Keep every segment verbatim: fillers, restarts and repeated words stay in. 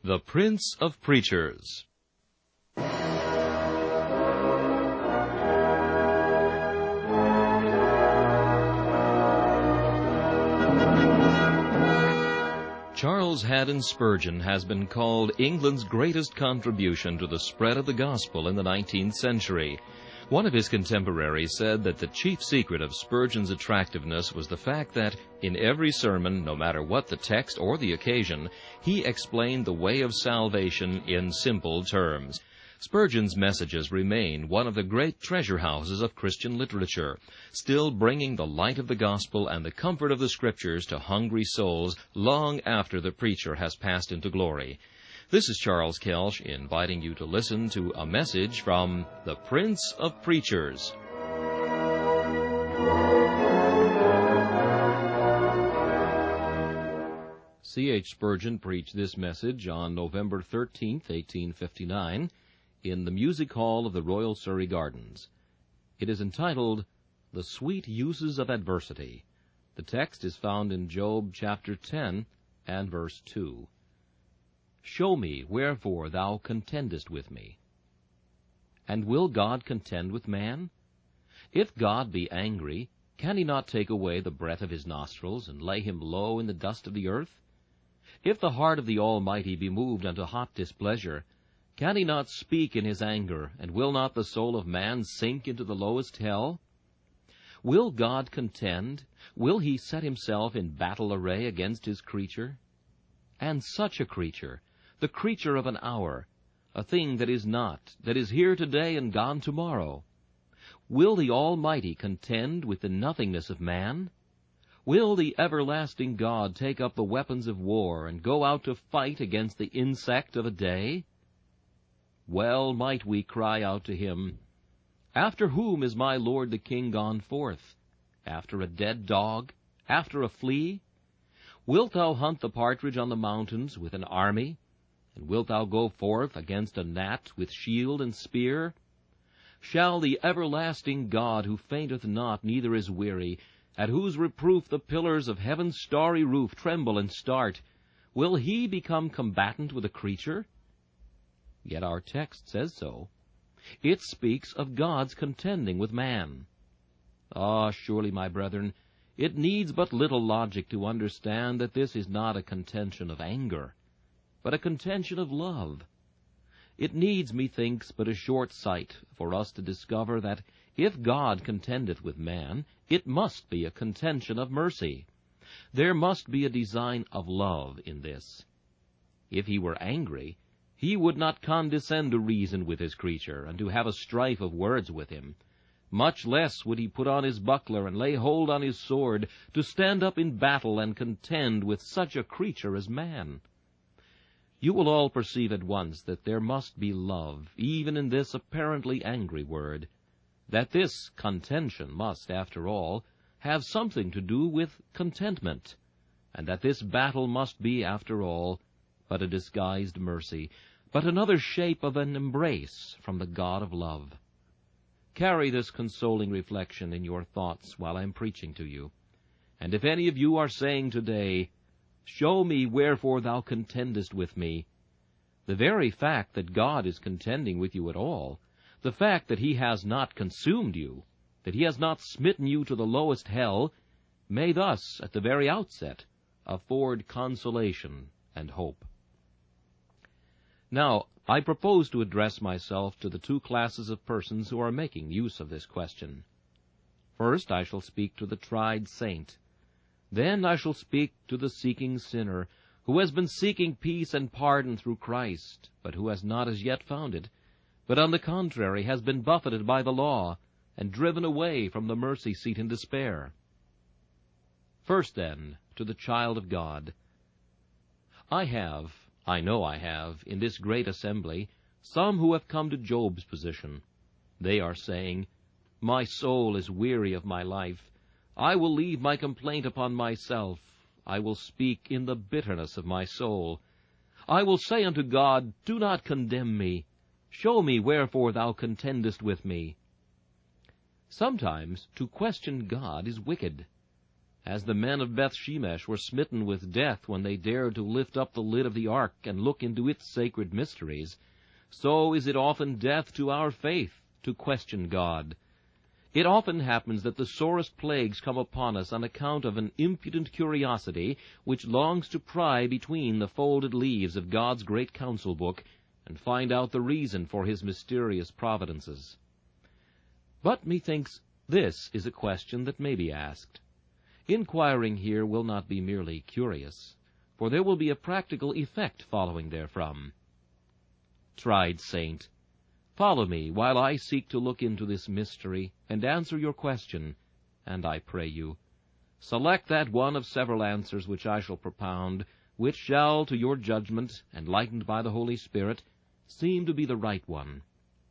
The Prince of Preachers. Charles Haddon Spurgeon has been called England's greatest contribution to the spread of the gospel in the nineteenth century. One of his contemporaries said that the chief secret of Spurgeon's attractiveness was the fact that, in every sermon, no matter what the text or the occasion, he explained the way of salvation in simple terms. Spurgeon's messages remain one of the great treasure houses of Christian literature, still bringing the light of the gospel and the comfort of the Scriptures to hungry souls long after the preacher has passed into glory. This is Charles Kelsch inviting you to listen to a message from the Prince of Preachers. C H Spurgeon preached this message on November thirteenth, eighteen fifty-nine, in the Music Hall of the Royal Surrey Gardens. It is entitled, The Sweet Uses of Adversity. The text is found in Job chapter ten and verse two. Show me wherefore thou contendest with me. And will God contend with man? If God be angry, can he not take away the breath of his nostrils, and lay him low in the dust of the earth? If the heart of the Almighty be moved unto hot displeasure, can he not speak in his anger, and will not the soul of man sink into the lowest hell? Will God contend? Will he set himself in battle array against his creature? And such a creature, the creature of an hour, a thing that is not, that is here today and gone tomorrow. Will the Almighty contend with the nothingness of man? Will the everlasting God take up the weapons of war and go out to fight against the insect of a day? Well might we cry out to him, After whom is my Lord the King gone forth? After a dead dog? After a flea? Wilt thou hunt the partridge on the mountains with an army? And wilt thou go forth against a gnat with shield and spear? Shall the everlasting God, who fainteth not, neither is weary, at whose reproof the pillars of heaven's starry roof tremble and start, will he become combatant with a creature? Yet our text says so. It speaks of God's contending with man. Ah, surely, my brethren, it needs but little logic to understand that this is not a contention of anger, but a contention of love. It needs, methinks, but a short sight for us to discover that if God contendeth with man, it must be a contention of mercy. There must be a design of love in this. If he were angry, he would not condescend to reason with his creature, and to have a strife of words with him. Much less would he put on his buckler and lay hold on his sword, to stand up in battle and contend with such a creature as man. You will all perceive at once that there must be love, even in this apparently angry word, that this contention must, after all, have something to do with contentment, and that this battle must be, after all, but a disguised mercy, but another shape of an embrace from the God of love. Carry this consoling reflection in your thoughts while I am preaching to you. And if any of you are saying today, Show me wherefore thou contendest with me, the very fact that God is contending with you at all, the fact that he has not consumed you, that he has not smitten you to the lowest hell, may thus, at the very outset, afford consolation and hope. Now, I propose to address myself to the two classes of persons who are making use of this question. First, I shall speak to the tried saint. Then I shall speak to the seeking sinner, who has been seeking peace and pardon through Christ, but who has not as yet found it, but on the contrary has been buffeted by the law, and driven away from the mercy seat in despair. First, then, to the child of God. I have, I know I have, in this great assembly, some who have come to Job's position. They are saying, My soul is weary of my life. I will leave my complaint upon myself. I will speak in the bitterness of my soul. I will say unto God, Do not condemn me. Show me wherefore thou contendest with me. Sometimes to question God is wicked, As the men of Beth-shemesh were smitten with death when they dared to lift up the lid of the ark and look into its sacred mysteries, so is it often death to our faith to question God. It often happens that the sorest plagues come upon us on account of an impudent curiosity which longs to pry between the folded leaves of God's great counsel book and find out the reason for his mysterious providences. But methinks this is a question that may be asked. Inquiring here will not be merely curious, for there will be a practical effect following therefrom. Tried saint, follow me while I seek to look into this mystery and answer your question, and I pray you, select that one of several answers which I shall propound, which shall, to your judgment, enlightened by the Holy Spirit, seem to be the right one.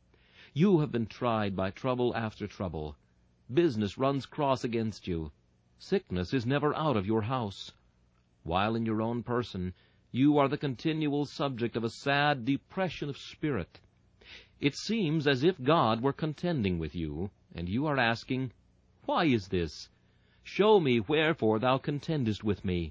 You have been tried by trouble after trouble. Business runs cross against you. Sickness is never out of your house. While in your own person, you are the continual subject of a sad depression of spirit. It seems as if God were contending with you, and you are asking, Why is this? Show me wherefore thou contendest with me.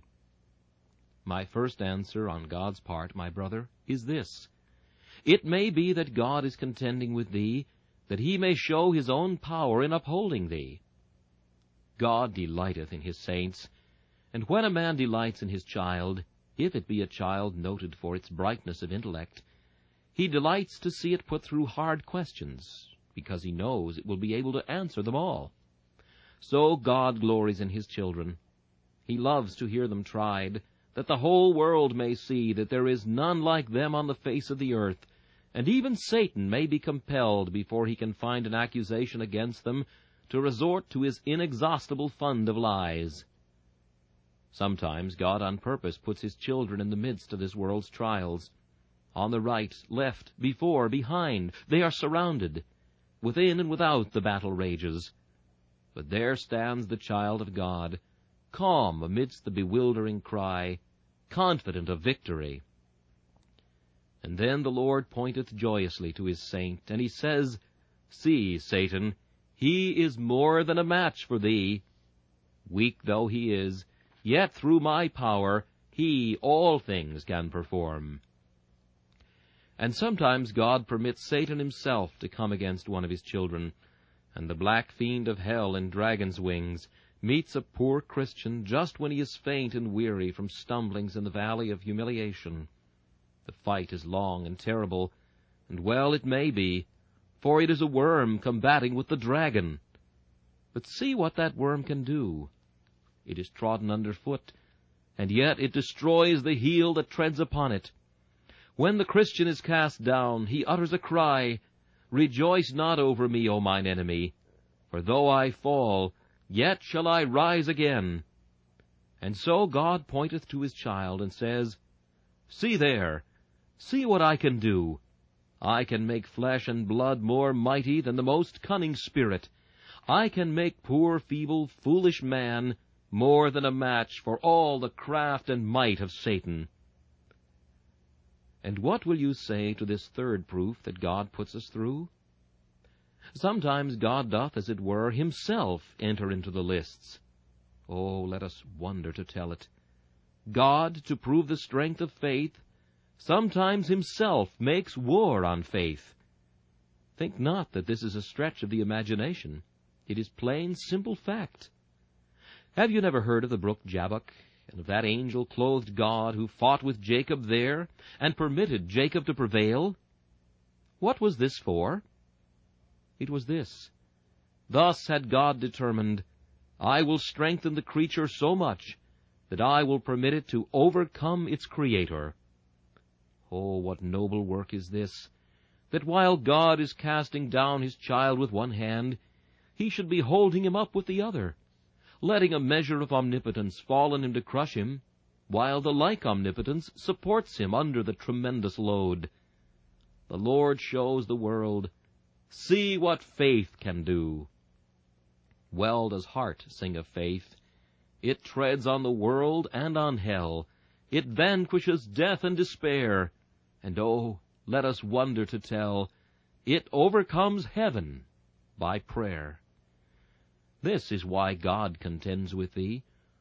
My first answer on God's part, my brother, is this. It may be that God is contending with thee, that he may show his own power in upholding thee. God delighteth in his saints, and when a man delights in his child, if it be a child noted for its brightness of intellect, he delights to see it put through hard questions, because he knows it will be able to answer them all. So God glories in his children. He loves to hear them tried, that the whole world may see that there is none like them on the face of the earth, and even Satan may be compelled, before he can find an accusation against them, to resort to his inexhaustible fund of lies. Sometimes God on purpose puts his children in the midst of this world's trials. On the right, left, before, behind, they are surrounded. Within and without the battle rages. But there stands the child of God, calm amidst the bewildering cry, confident of victory. And then the Lord pointeth joyously to his saint, and he says, See, Satan, he is more than a match for thee. Weak though he is, yet through my power he all things can perform. And sometimes God permits Satan himself to come against one of his children, and the black fiend of hell in dragon's wings meets a poor Christian just when he is faint and weary from stumblings in the valley of humiliation. The fight is long and terrible, and well it may be, for it is a worm combating with the dragon. But see what that worm can do. It is trodden under foot, and yet it destroys the heel that treads upon it. When the Christian is cast down, he utters a cry, Rejoice not over me, O mine enemy, for though I fall, yet shall I rise again. And so God pointeth to his child, and says, See there, see what I can do. I can make flesh and blood more mighty than the most cunning spirit. I can make poor, feeble, foolish man more than a match for all the craft and might of Satan. And what will you say to this third proof that God puts us through? Sometimes God doth, as it were, himself enter into the lists. Oh, let us wonder to tell it. God, to prove the strength of faith, sometimes himself makes war on faith. Think not that this is a stretch of the imagination. It is plain, simple fact. Have you never heard of the brook Jabbok, and of that angel-clothed God who fought with Jacob there, and permitted Jacob to prevail? What was this for? It was this. Thus had God determined, I will strengthen the creature so much that I will permit it to overcome its Creator. Oh, what noble work is this, that while God is casting down his child with one hand, he should be holding him up with the other, letting a measure of omnipotence fall on him to crush him, while the like omnipotence supports him under the tremendous load. The Lord shows the world, See what faith can do. Well does heart sing of faith. It treads on the world and on hell. It vanquishes death and despair. And oh, let us wonder to tell, it overcomes heaven by prayer. This is why God contends with thee,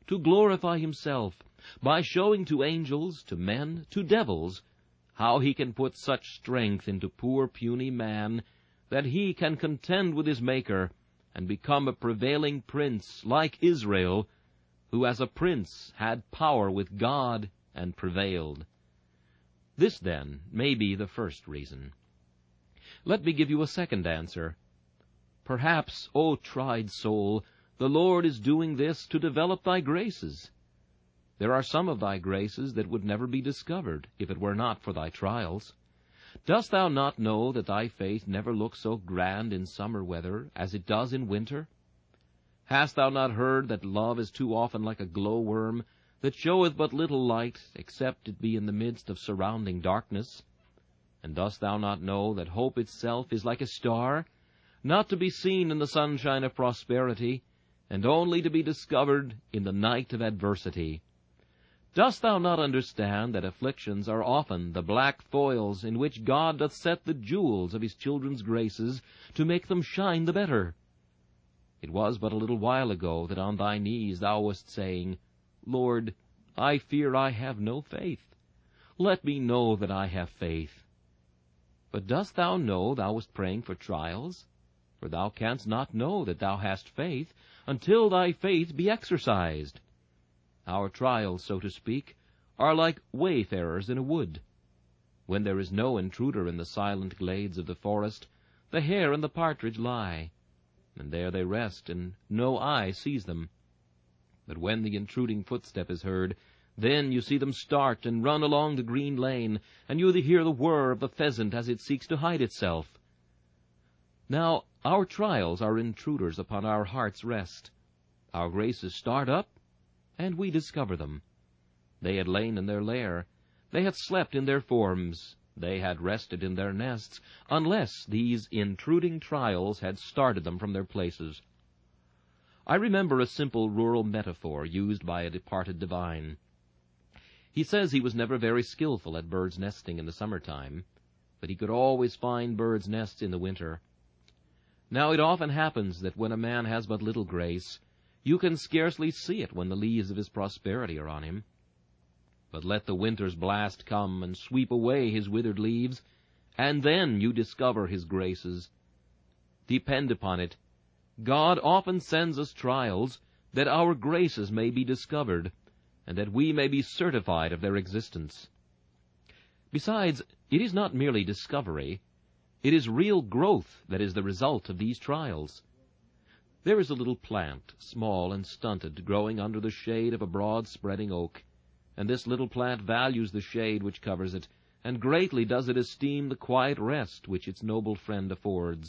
to glorify himself, by showing to angels, to men, to devils, how he can put such strength into poor puny man, that he can contend with his Maker, and become a prevailing prince, like Israel, who as a prince had power with God and prevailed. This, then, may be the first reason. Let me give you a second answer. Perhaps, O tried soul, the Lord is doing this to develop thy graces. There are some of thy graces that would never be discovered if it were not for thy trials. Dost thou not know that thy faith never looks so grand in summer weather as it does in winter? Hast thou not heard that love is too often like a glowworm, that showeth but little light, except it be in the midst of surrounding darkness? And dost thou not know that hope itself is like a star, not to be seen in the sunshine of prosperity, and only to be discovered in the night of adversity? Dost thou not understand that afflictions are often the black foils in which God doth set the jewels of his children's graces to make them shine the better? It was but a little while ago that on thy knees thou wast saying, Lord, I fear I have no faith. Let me know that I have faith. But dost thou know thou wast praying for trials? For thou canst not know that thou hast faith until thy faith be exercised. Our trials, so to speak, are like wayfarers in a wood. When there is no intruder in the silent glades of the forest, the hare and the partridge lie, and there they rest, and no eye sees them. But when the intruding footstep is heard, then you see them start and run along the green lane, and you hear the whir of the pheasant as it seeks to hide itself. Now, our trials are intruders upon our heart's rest. Our graces start up, and we discover them. They had lain in their lair. They had slept in their forms. They had rested in their nests, unless these intruding trials had started them from their places. I remember a simple rural metaphor used by a departed divine. He says he was never very skillful at birds' nesting in the summer-time, but he could always find birds' nests in the winter. Now it often happens that when a man has but little grace, you can scarcely see it when the leaves of his prosperity are on him. But let the winter's blast come and sweep away his withered leaves, and then you discover his graces. Depend upon it, God often sends us trials that our graces may be discovered, and that we may be certified of their existence. Besides, it is not merely discovery. It is real growth that is the result of these trials. There is a little plant, small and stunted, growing under the shade of a broad-spreading oak, and this little plant values the shade which covers it, and greatly does it esteem the quiet rest which its noble friend affords.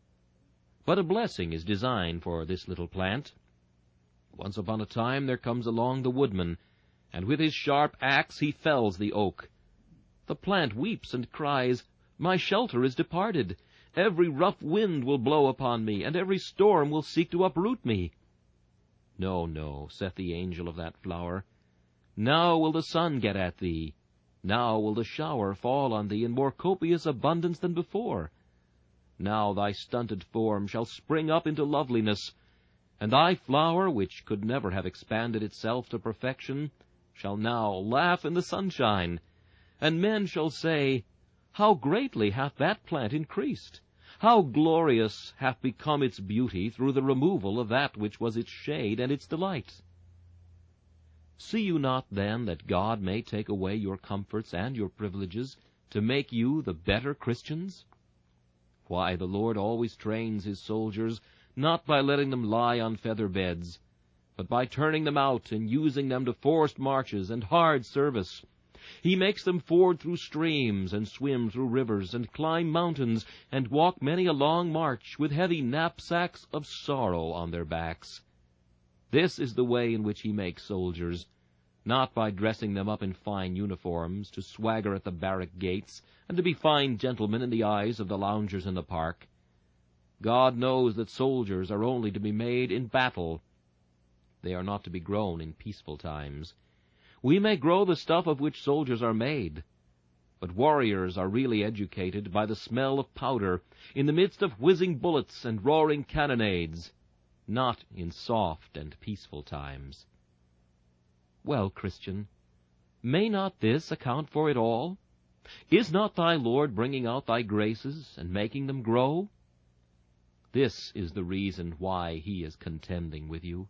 But a blessing is designed for this little plant. Once upon a time there comes along the woodman, and with his sharp axe he fells the oak. The plant weeps and cries, My shelter is departed. Every rough wind will blow upon me, and every storm will seek to uproot me. No, no, saith the angel of that flower. Now will the sun get at thee. Now will the shower fall on thee in more copious abundance than before. Now thy stunted form shall spring up into loveliness, and thy flower, which could never have expanded itself to perfection, shall now laugh in the sunshine, and men shall say, How greatly hath that plant increased! How glorious hath become its beauty through the removal of that which was its shade and its delight! See you not, then, that God may take away your comforts and your privileges to make you the better Christians? Why, the Lord always trains his soldiers, not by letting them lie on feather beds, but by turning them out and using them to forced marches and hard service. He makes them ford through streams, and swim through rivers, and climb mountains, and walk many a long march, with heavy knapsacks of sorrow on their backs. This is the way in which he makes soldiers, not by dressing them up in fine uniforms, to swagger at the barrack gates, and to be fine gentlemen in the eyes of the loungers in the park. God knows that soldiers are only to be made in battle. They are not to be grown in peaceful times. We may grow the stuff of which soldiers are made, but warriors are really educated by the smell of powder, in the midst of whizzing bullets and roaring cannonades, not in soft and peaceful times. Well, Christian, may not this account for it all? Is not thy Lord bringing out thy graces and making them grow? This is the reason why he is contending with you.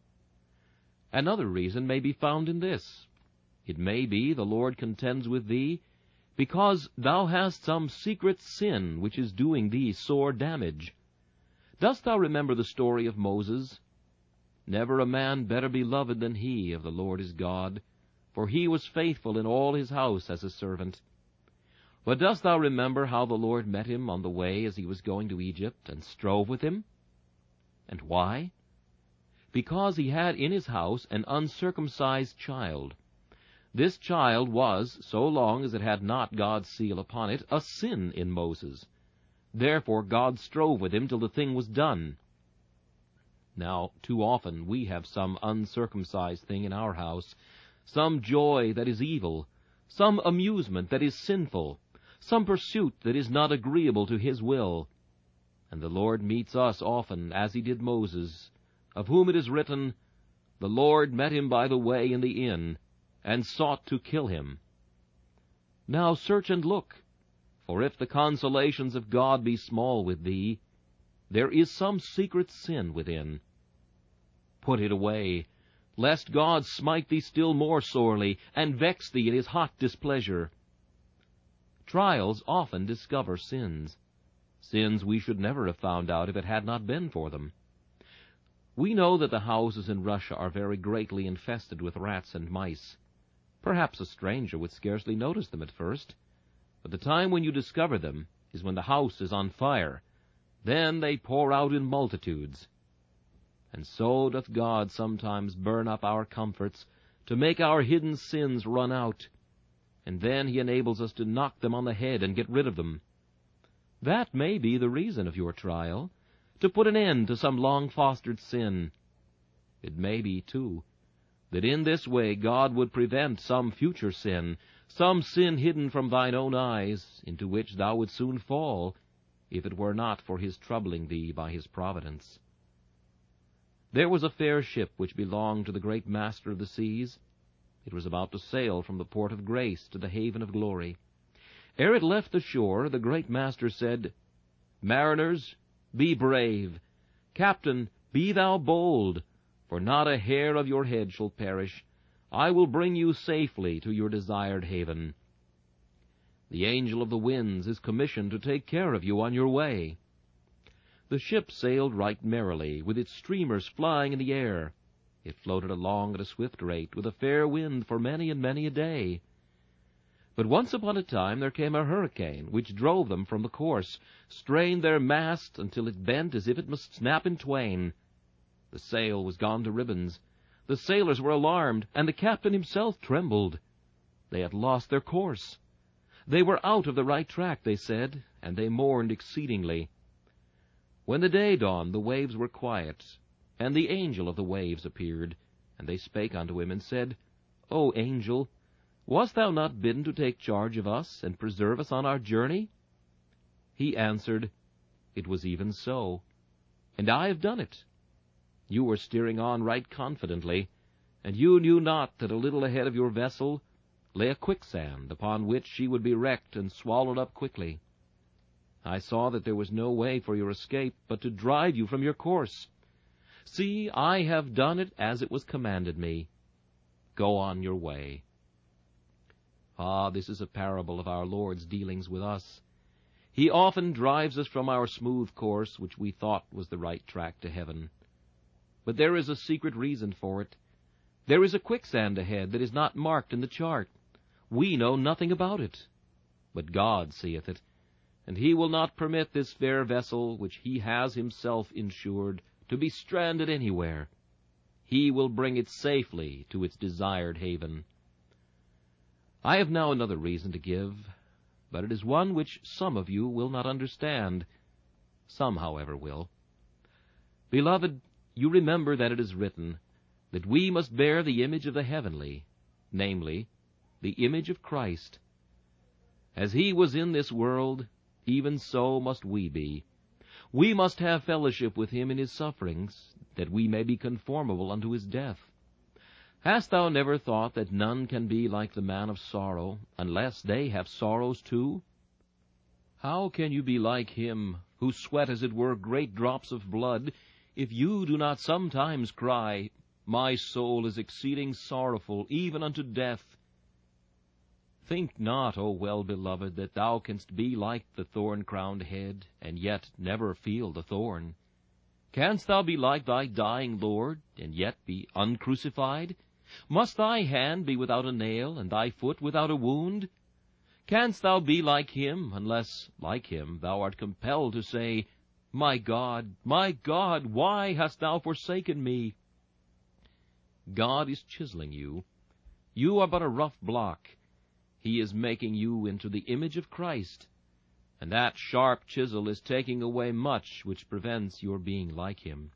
Another reason may be found in this. It may be the Lord contends with thee because thou hast some secret sin which is doing thee sore damage. Dost thou remember the story of Moses? Never a man better beloved than he of the Lord his God, for he was faithful in all his house as a servant. But dost thou remember how the Lord met him on the way as he was going to Egypt, and strove with him? And why? Because he had in his house an uncircumcised child. This child was, so long as it had not God's seal upon it, a sin in Moses. Therefore God strove with him till the thing was done. Now, too often we have some uncircumcised thing in our house, some joy that is evil, some amusement that is sinful, some pursuit that is not agreeable to his will. And the Lord meets us often, as he did Moses, of whom it is written, The Lord met him by the way in the inn, and sought to kill him. Now search and look, for if the consolations of God be small with thee, there is some secret sin within. Put it away, lest God smite thee still more sorely, and vex thee in his hot displeasure. Trials often discover sins, sins we should never have found out if it had not been for them. We know that the houses in Russia are very greatly infested with rats and mice. Perhaps a stranger would scarcely notice them at first, but the time when you discover them is when the house is on fire. Then they pour out in multitudes. And so doth God sometimes burn up our comforts to make our hidden sins run out, and then he enables us to knock them on the head and get rid of them. That may be the reason of your trial, to put an end to some long-fostered sin. It may be, too, that in this way God would prevent some future sin, some sin hidden from thine own eyes, into which thou wouldst soon fall, if it were not for his troubling thee by his providence. There was a fair ship which belonged to the great Master of the seas. It was about to sail from the port of grace to the haven of glory. Ere it left the shore, the great Master said, Mariners, be brave. Captain, be thou bold, for not a hair of your head shall perish. I will bring you safely to your desired haven. The angel of the winds is commissioned to take care of you on your way. The ship sailed right merrily, with its streamers flying in the air. It floated along at a swift rate, with a fair wind for many and many a day. But once upon a time there came a hurricane, which drove them from the course, strained their mast until it bent as if it must snap in twain. The sail was gone to ribbons. The sailors were alarmed, and the captain himself trembled. They had lost their course. They were out of the right track, they said, and they mourned exceedingly. When the day dawned, the waves were quiet, and the angel of the waves appeared. And they spake unto him, and said, O angel, wast thou not bidden to take charge of us, and preserve us on our journey? He answered, It was even so, and I have done it. You were steering on right confidently, and you knew not that a little ahead of your vessel lay a quicksand, upon which she would be wrecked and swallowed up quickly. I saw that there was no way for your escape but to drive you from your course. See, I have done it as it was commanded me. Go on your way. Ah, this is a parable of our Lord's dealings with us. He often drives us from our smooth course, which we thought was the right track to heaven. But there is a secret reason for it. There is a quicksand ahead that is not marked in the chart. We know nothing about it. But God seeth it, and he will not permit this fair vessel, which he has himself insured, to be stranded anywhere. He will bring it safely to its desired haven. I have now another reason to give, but it is one which some of you will not understand. Some, however, will. Beloved, you remember that it is written that we must bear the image of the heavenly, namely, the image of Christ. As he was in this world, even so must we be. We must have fellowship with him in his sufferings, that we may be conformable unto his death. Hast thou never thought that none can be like the man of sorrow, unless they have sorrows too? How can you be like him, who sweat as it were great drops of blood, if you do not sometimes cry, My soul is exceeding sorrowful, even unto death? Think not, O well-beloved, that thou canst be like the thorn-crowned head, and yet never feel the thorn. Canst thou be like thy dying Lord, and yet be uncrucified? Must thy hand be without a nail, and thy foot without a wound? Canst thou be like him, unless, like him, thou art compelled to say, My God, my God, why hast thou forsaken me? God is chiseling you. You are but a rough block. He is making you into the image of Christ, and that sharp chisel is taking away much which prevents your being like him.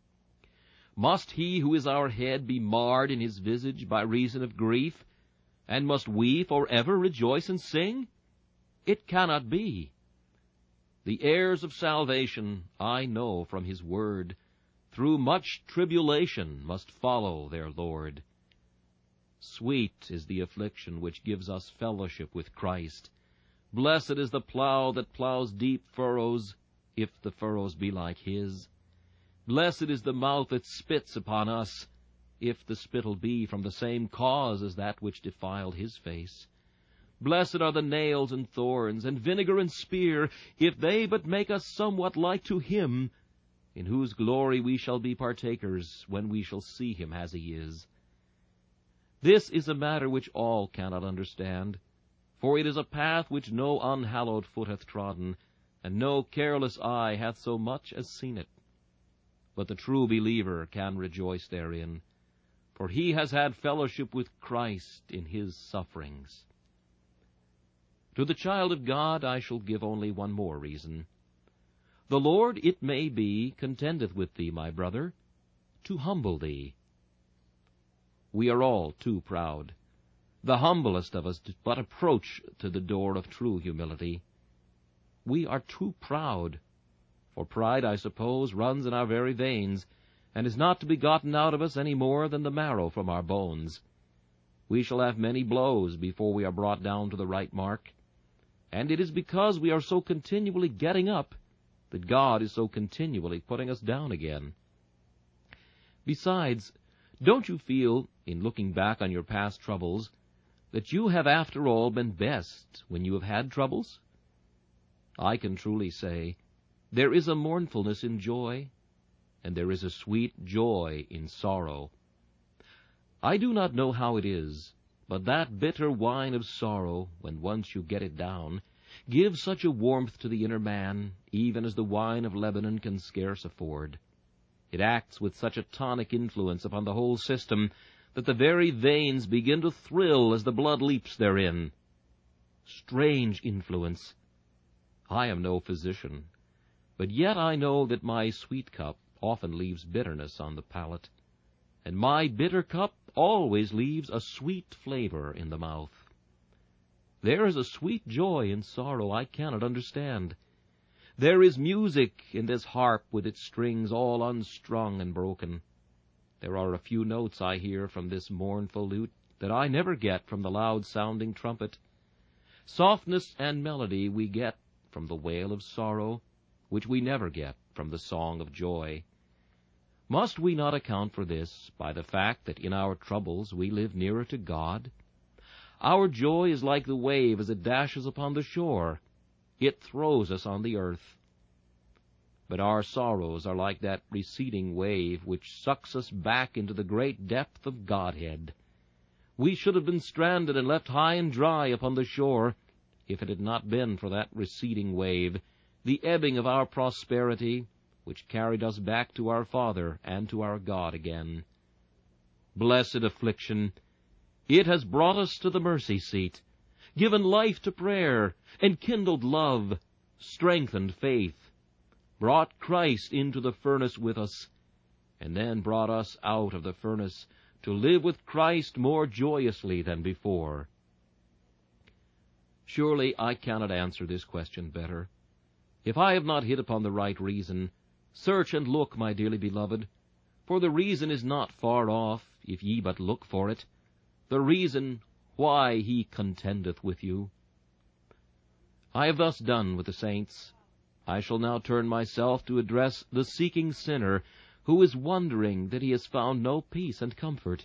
Must he who is our head be marred in his visage by reason of grief, and must we forever rejoice and sing? It cannot be. The heirs of salvation, I know from his word, through much tribulation must follow their Lord. Sweet is the affliction which gives us fellowship with Christ. Blessed is the plough that ploughs deep furrows, if the furrows be like his. Blessed is the mouth that spits upon us, if the spittle be from the same cause as that which defiled his face. Blessed are the nails and thorns, and vinegar and spear, if they but make us somewhat like to him, in whose glory we shall be partakers when we shall see him as he is. This is a matter which all cannot understand, for it is a path which no unhallowed foot hath trodden, and no careless eye hath so much as seen it. But the true believer can rejoice therein, for he has had fellowship with Christ in his sufferings. To the child of God I shall give only one more reason. The Lord, it may be, contendeth with thee, my brother, to humble thee. We are all too proud. The humblest of us but approach to the door of true humility. We are too proud, for pride, I suppose, runs in our very veins, and is not to be gotten out of us any more than the marrow from our bones. We shall have many blows before we are brought down to the right mark, and it is because we are so continually getting up that God is so continually putting us down again. Besides, don't you feel, in looking back on your past troubles, that you have after all been best when you have had troubles? I can truly say, there is a mournfulness in joy, and there is a sweet joy in sorrow. I do not know how it is, but that bitter wine of sorrow, when once you get it down, gives such a warmth to the inner man, even as the wine of Lebanon can scarce afford. It acts with such a tonic influence upon the whole system that the very veins begin to thrill as the blood leaps therein. Strange influence! I am no physician, but yet I know that my sweet cup often leaves bitterness on the palate, and my bitter cup always leaves a sweet flavor in the mouth. There is a sweet joy in sorrow I cannot understand. There is music in this harp with its strings all unstrung and broken. There are a few notes I hear from this mournful lute that I never get from the loud-sounding trumpet. Softness and melody we get from the wail of sorrow, which we never get from the song of joy. Must we not account for this by the fact that in our troubles we live nearer to God? Our joy is like the wave as it dashes upon the shore. It throws us on the earth. But our sorrows are like that receding wave which sucks us back into the great depth of Godhead. We should have been stranded and left high and dry upon the shore if it had not been for that receding wave, the ebbing of our prosperity, which carried us back to our Father and to our God again. Blessed affliction! It has brought us to the mercy seat, given life to prayer, enkindled love, strengthened faith, brought Christ into the furnace with us, and then brought us out of the furnace to live with Christ more joyously than before. Surely I cannot answer this question better. If I have not hit upon the right reason, search and look, my dearly beloved, for the reason is not far off, if ye but look for it, the reason why he contendeth with you. I have thus done with the saints. I shall now turn myself to address the seeking sinner who is wondering that he has found no peace and comfort.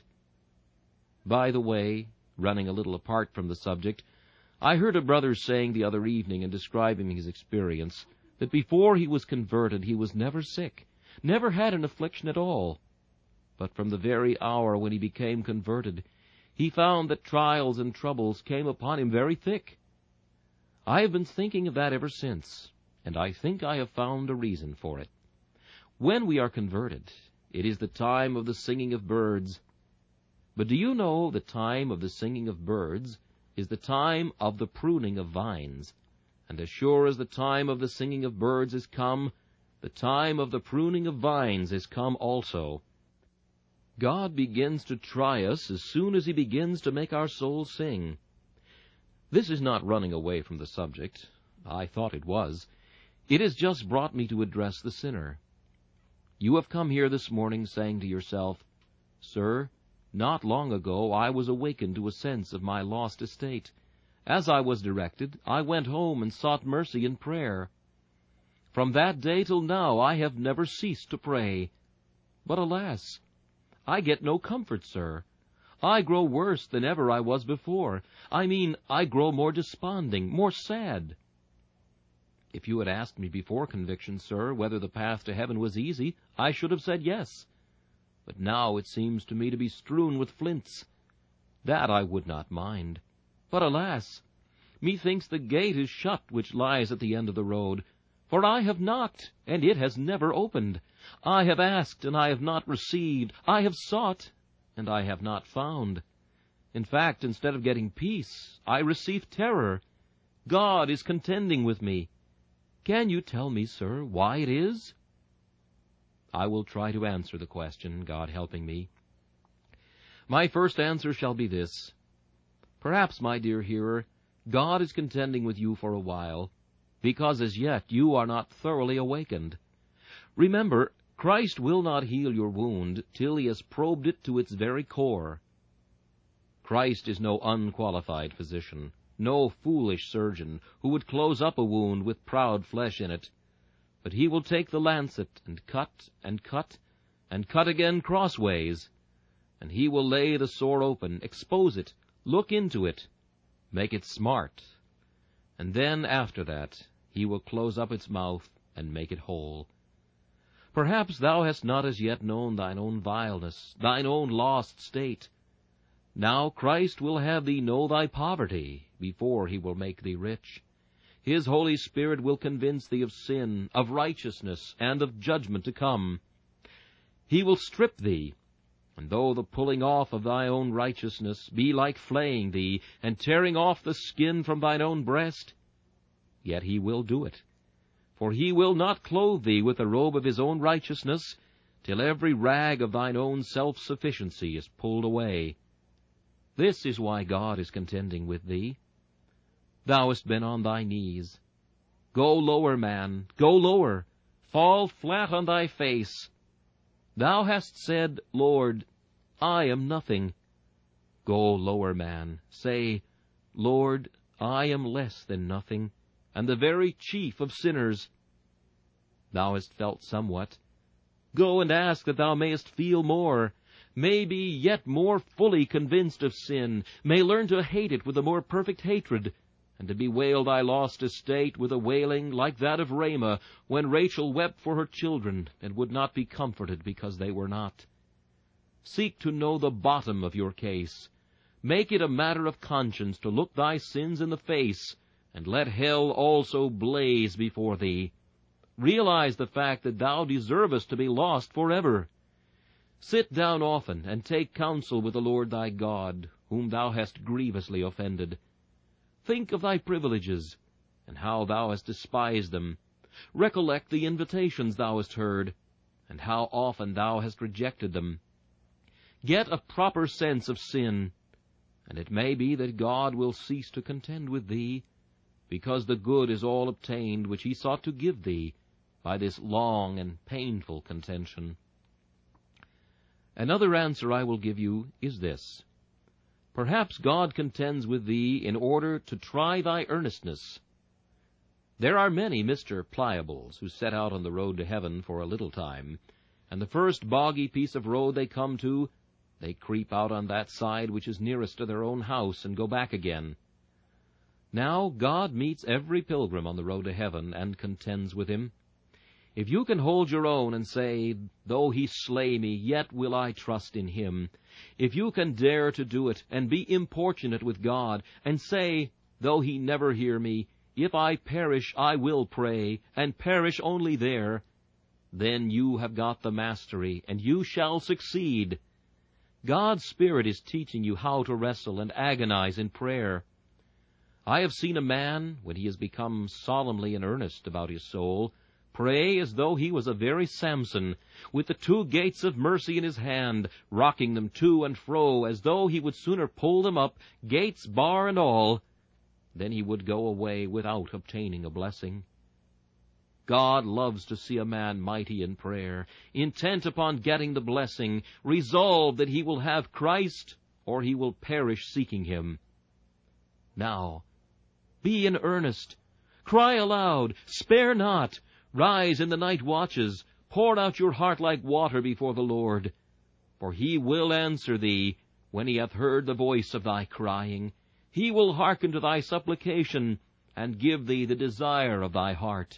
By the way, running a little apart from the subject, I heard a brother saying the other evening in describing his experience that before he was converted he was never sick, never had an affliction at all. But from the very hour when he became converted, he found that trials and troubles came upon him very thick. I have been thinking of that ever since, and I think I have found a reason for it. When we are converted, it is the time of the singing of birds. But do you know the time of the singing of birds is the time of the pruning of vines? And as sure as the time of the singing of birds is come, the time of the pruning of vines is come also. God begins to try us as soon as he begins to make our souls sing. This is not running away from the subject. I thought it was. It has just brought me to address the sinner. You have come here this morning saying to yourself, "Sir, not long ago I was awakened to a sense of my lost estate. As I was directed, I went home and sought mercy in prayer. From that day till now I have never ceased to pray. But alas, I get no comfort, sir. I grow worse than ever I was before. I mean, I grow more desponding, more sad." If you had asked me before conviction, sir, whether the path to heaven was easy, I should have said yes. But now it seems to me to be strewn with flints. That I would not mind. But alas, methinks the gate is shut which lies at the end of the road. For I have knocked, and it has never opened. I have asked, and I have not received. I have sought, and I have not found. In fact, instead of getting peace, I receive terror. God is contending with me. Can you tell me, sir, why it is? I will try to answer the question, God helping me. My first answer shall be this. Perhaps, my dear hearer, God is contending with you for a while, because as yet you are not thoroughly awakened. Remember, Christ will not heal your wound till he has probed it to its very core. Christ is no unqualified physician, no foolish surgeon who would close up a wound with proud flesh in it. But he will take the lancet and cut and cut and cut again crossways, and he will lay the sore open, expose it, look into it, make it smart, and then after that he will close up its mouth and make it whole. Perhaps thou hast not as yet known thine own vileness, thine own lost state. Now Christ will have thee know thy poverty before he will make thee rich. His Holy Spirit will convince thee of sin, of righteousness, and of judgment to come. He will strip thee, and though the pulling off of thy own righteousness be like flaying thee, and tearing off the skin from thine own breast, yet he will do it. For he will not clothe thee with the robe of his own righteousness, till every rag of thine own self-sufficiency is pulled away. This is why God is contending with thee. Thou hast been on thy knees. Go lower, man, go lower. Fall flat on thy face. Thou hast said, Lord, I am nothing. Go lower, man. Say, Lord, I am less than nothing, and the very chief of sinners. Thou hast felt somewhat. Go and ask that thou mayest feel more, may be yet more fully convinced of sin, may learn to hate it with a more perfect hatred, and to bewail thy lost estate with a wailing like that of Ramah, when Rachel wept for her children, and would not be comforted because they were not. Seek to know the bottom of your case. Make it a matter of conscience to look thy sins in the face, and let hell also blaze before thee. Realize the fact that thou deservest to be lost forever. Sit down often, and take counsel with the Lord thy God, whom thou hast grievously offended. Think of thy privileges, and how thou hast despised them. Recollect the invitations thou hast heard, and how often thou hast rejected them. Get a proper sense of sin, and it may be that God will cease to contend with thee, because the good is all obtained which he sought to give thee by this long and painful contention. Another answer I will give you is this. Perhaps God contends with thee in order to try thy earnestness. There are many Mister Pliables who set out on the road to heaven for a little time, and the first boggy piece of road they come to, they creep out on that side which is nearest to their own house and go back again. Now God meets every pilgrim on the road to heaven and contends with him. If you can hold your own and say, though he slay me, yet will I trust in him, if you can dare to do it and be importunate with God, and say, though he never hear me, if I perish I will pray, and perish only there, then you have got the mastery, and you shall succeed. God's Spirit is teaching you how to wrestle and agonize in prayer. I have seen a man, when he has become solemnly in earnest about his soul, pray as though he was a very Samson, with the two gates of mercy in his hand, rocking them to and fro, as though he would sooner pull them up, gates, bar, and all, than he would go away without obtaining a blessing. God loves to see a man mighty in prayer, intent upon getting the blessing, resolved that he will have Christ, or he will perish seeking him. Now, be in earnest. Cry aloud. Spare not. Rise in the night watches. Pour out your heart like water before the Lord. For he will answer thee when he hath heard the voice of thy crying. He will hearken to thy supplication, and give thee the desire of thy heart.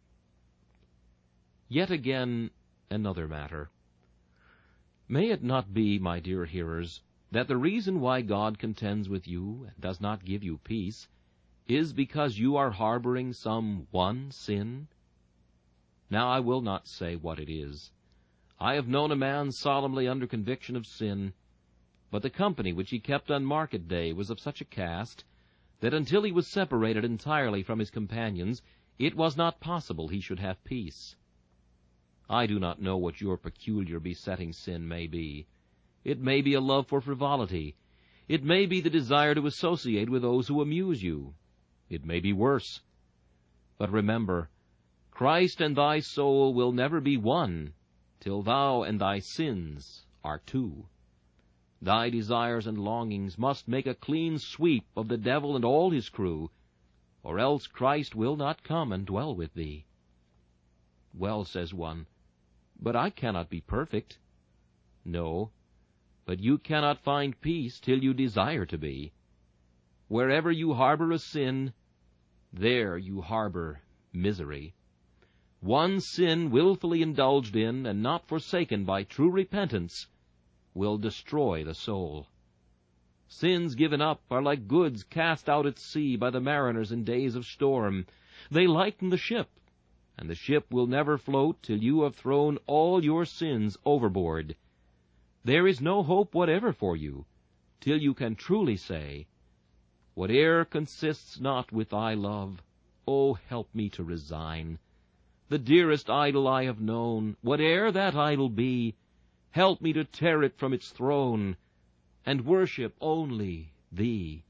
Yet again another matter. May it not be, my dear hearers, that the reason why God contends with you and does not give you peace is because you are harboring some one sin? Now I will not say what it is. I have known a man solemnly under conviction of sin, but the company which he kept on market day was of such a cast that until he was separated entirely from his companions, it was not possible he should have peace. I do not know what your peculiar besetting sin may be. It may be a love for frivolity. It may be the desire to associate with those who amuse you. It may be worse. But remember, Christ and thy soul will never be one till thou and thy sins are two. Thy desires and longings must make a clean sweep of the devil and all his crew, or else Christ will not come and dwell with thee. Well, says one, but I cannot be perfect. No, but you cannot find peace till you desire to be. Wherever you harbor a sin, there you harbor misery. One sin willfully indulged in and not forsaken by true repentance will destroy the soul. Sins given up are like goods cast out at sea by the mariners in days of storm. They lighten the ship, and the ship will never float till you have thrown all your sins overboard. There is no hope whatever for you till you can truly say, whate'er consists not with thy love, oh, help me to resign. The dearest idol I have known, whate'er that idol be, help me to tear it from its throne, and worship only thee.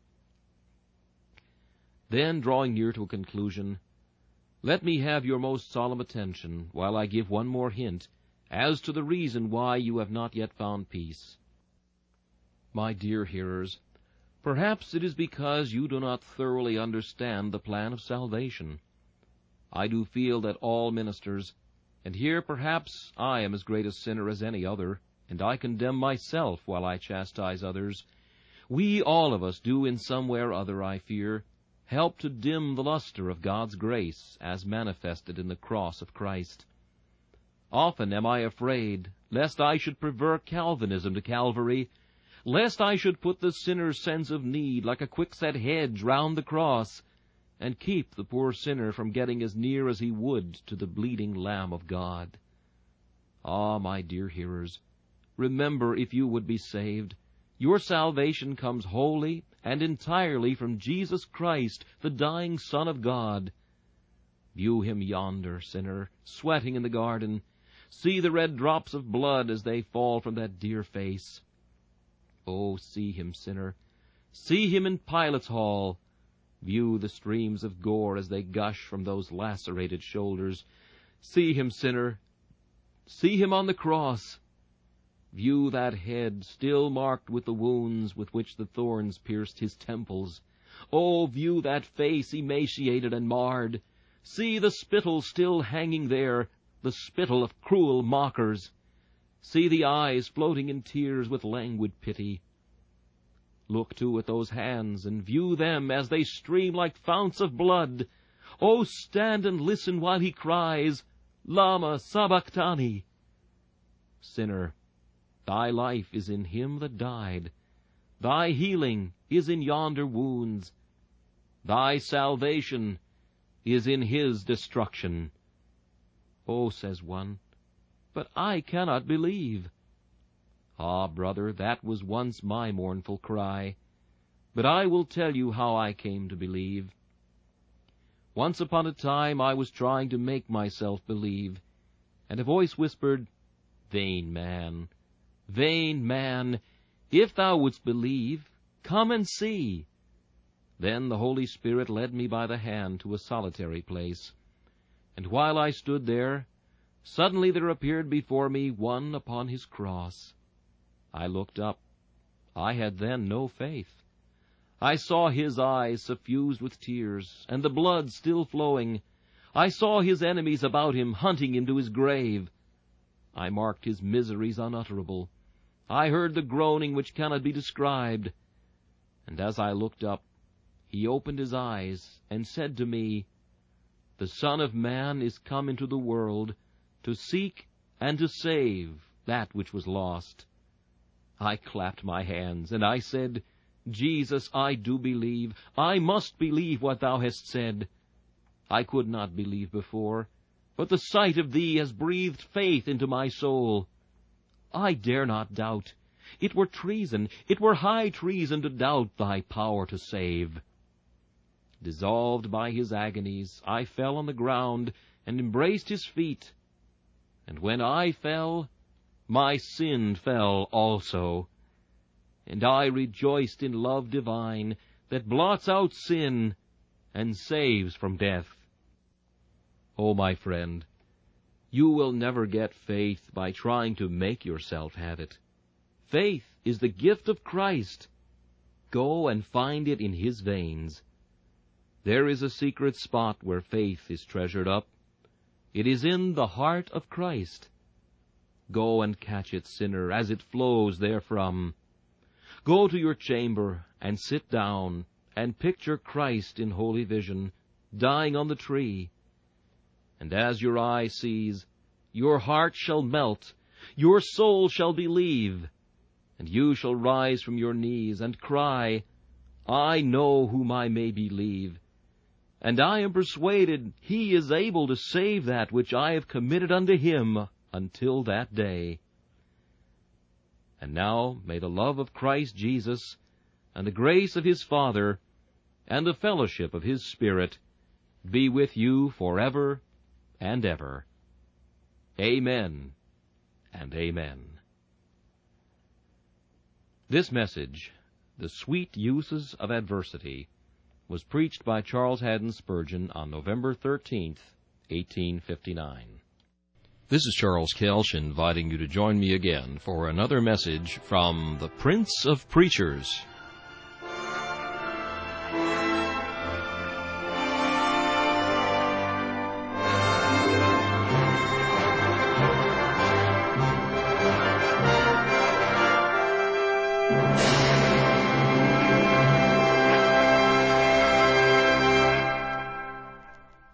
Then, drawing near to a conclusion, let me have your most solemn attention while I give one more hint as to the reason why you have not yet found peace. My dear hearers, perhaps it is because you do not thoroughly understand the plan of salvation. I do feel that all ministers, and here perhaps I am as great a sinner as any other, and I condemn myself while I chastise others, we all of us do in some way or other, I fear, help to dim the luster of God's grace as manifested in the cross of Christ. Often am I afraid lest I should prefer Calvinism to Calvary, lest I should put the sinner's sense of need like a quickset hedge round the cross, and keep the poor sinner from getting as near as he would to the bleeding Lamb of God. Ah, my dear hearers, remember, if you would be saved, your salvation comes wholly and entirely from Jesus Christ, the dying Son of God. View him yonder, sinner, sweating in the garden. See the red drops of blood as they fall from that dear face. Oh, see him, sinner. See him in Pilate's hall. View the streams of gore as they gush from those lacerated shoulders. See him, sinner. See him on the cross. View that head, still marked with the wounds with which the thorns pierced his temples. Oh, view that face emaciated and marred. See the spittle still hanging there, the spittle of cruel mockers. See the eyes floating in tears with languid pity. Look, too, at those hands, and view them as they stream like founts of blood. Oh, stand and listen while he cries, Lama Sabachthani. Sinner, thy life is in him that died. Thy healing is in yonder wounds. Thy salvation is in his destruction. Oh, says one, but I cannot believe. Ah, brother, that was once my mournful cry. But I will tell you how I came to believe. Once upon a time I was trying to make myself believe, and a voice whispered, Vain man, vain man, if thou wouldst believe, come and see. Then the Holy Spirit led me by the hand to a solitary place, and while I stood there, suddenly there appeared before me one upon his cross. I looked up. I had then no faith. I saw his eyes suffused with tears, and the blood still flowing. I saw his enemies about him, hunting him to his grave. I marked his miseries unutterable. I heard the groaning which cannot be described. And as I looked up, he opened his eyes, and said to me, The Son of Man is come into the world, to seek and to save that which was lost. I clapped my hands, and I said, Jesus, I do believe. I must believe what thou hast said. I could not believe before, but the sight of thee has breathed faith into my soul. I dare not doubt. It were treason, it were high treason to doubt thy power to save. Dissolved by his agonies, I fell on the ground and embraced his feet. And when I fell, my sin fell also. And I rejoiced in love divine that blots out sin and saves from death. Oh, my friend, you will never get faith by trying to make yourself have it. Faith is the gift of Christ. Go and find it in his veins. There is a secret spot where faith is treasured up. It is in the heart of Christ. Go and catch it, sinner, as it flows therefrom. Go to your chamber and sit down and picture Christ in holy vision, dying on the tree. And as your eye sees, your heart shall melt, your soul shall believe, and you shall rise from your knees and cry, I know whom I may believe, and I am persuaded he is able to save that which I have committed unto him until that day. And now may the love of Christ Jesus, and the grace of his Father, and the fellowship of his Spirit be with you forever and ever. Amen and amen. This message, The Sweet Uses of Adversity, was preached by Charles Haddon Spurgeon on November thirteenth, eighteen fifty-nine. This is Charles Kelsch inviting you to join me again for another message from the Prince of Preachers,